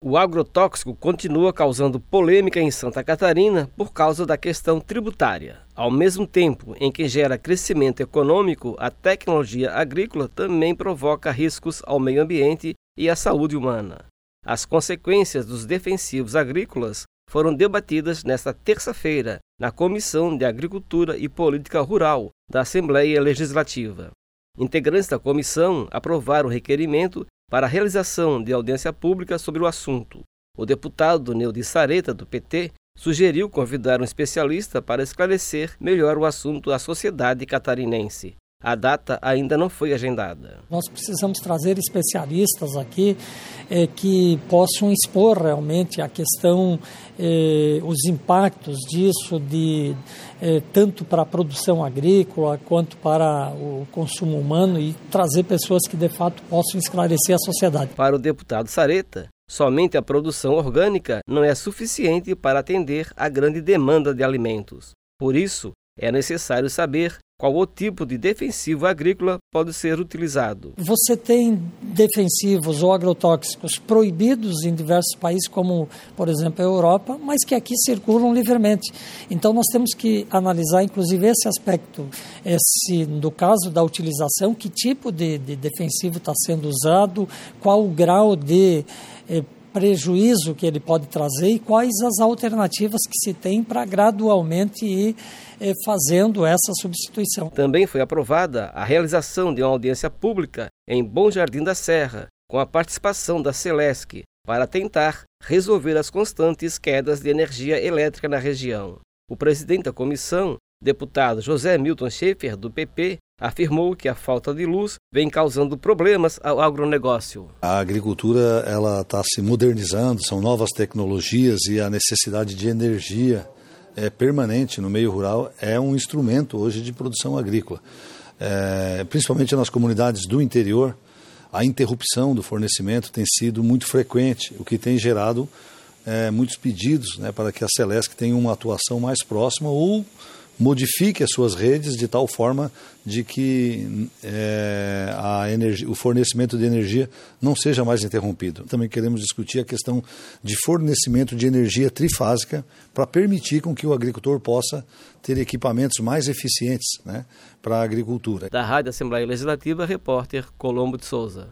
O agrotóxico continua causando polêmica em Santa Catarina por causa da questão tributária. Ao mesmo tempo em que gera crescimento econômico, a tecnologia agrícola também provoca riscos ao meio ambiente e à saúde humana. As consequências dos defensivos agrícolas foram debatidas nesta terça-feira na Comissão de Agricultura e Política Rural da Assembleia Legislativa. Integrantes da comissão aprovaram o requerimento para a realização de audiência pública sobre o assunto. O deputado Neudi Sareta, do PT, sugeriu convidar um especialista para esclarecer melhor o assunto à sociedade catarinense. A data ainda não foi agendada. Nós precisamos trazer especialistas aqui que possam expor realmente a questão, os impactos disso, tanto para a produção agrícola quanto para o consumo humano, e trazer pessoas que de fato possam esclarecer a sociedade. Para o deputado Sareta, somente a produção orgânica não é suficiente para atender à grande demanda de alimentos. Por isso, é necessário saber qual o tipo de defensivo agrícola pode ser utilizado. Você tem defensivos ou agrotóxicos proibidos em diversos países, como, por exemplo, a Europa, mas que aqui circulam livremente. Então, nós temos que analisar, inclusive, esse aspecto. No caso da utilização, que tipo de defensivo está sendo usado, qual o grau de prejuízo que ele pode trazer e quais as alternativas que se tem para gradualmente ir fazendo essa substituição. Também foi aprovada a realização de uma audiência pública em Bom Jardim da Serra, com a participação da Celesc, para tentar resolver as constantes quedas de energia elétrica na região. O presidente da comissão, deputado José Milton Schaefer, do PP, afirmou que a falta de luz vem causando problemas ao agronegócio. A agricultura está se modernizando, são novas tecnologias e a necessidade de energia permanente no meio rural é um instrumento hoje de produção agrícola. Principalmente nas comunidades do interior, a interrupção do fornecimento tem sido muito frequente, o que tem gerado muitos pedidos, para que a Celesc tenha uma atuação mais próxima ou modifique as suas redes de tal forma de que o fornecimento de energia não seja mais interrompido. Também queremos discutir a questão de fornecimento de energia trifásica para permitir com que o agricultor possa ter equipamentos mais eficientes, para a agricultura. Da Rádio Assembleia Legislativa, repórter Colombo de Souza.